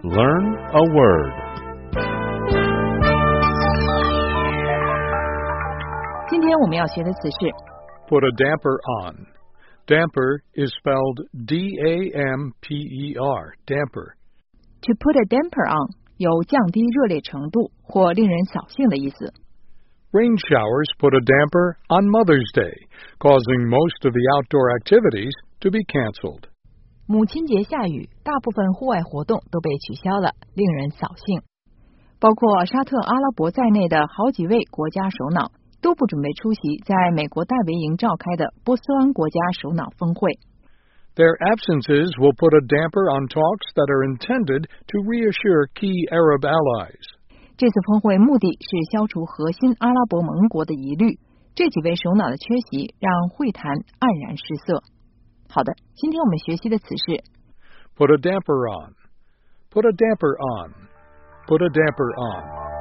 Learn a word. 今天我们要学的词是 Put a damper on. Damper is spelled D-A-M-P-E-R, damper. to put a damper on 有降低热烈程度或令人扫兴的意思。 Rain showers put a damper on Mother's Day, causing most of the outdoor activities to be canceled. 母亲节下雨，大部分户外活动都被取消了，令人扫兴。包括沙特阿拉伯在内的好几位国家首脑都不准备出席在美国戴维营召开的波斯湾国家首脑峰会。 Their absences will put a damper on talks that are intended to reassure key Arab allies. 这次峰会目的是消除核心阿拉伯盟国的疑虑，这几位首脑的缺席让会谈黯然失色。好的，今天我们学习的词是 Put a damper on. Put a damper on. Put a damper on.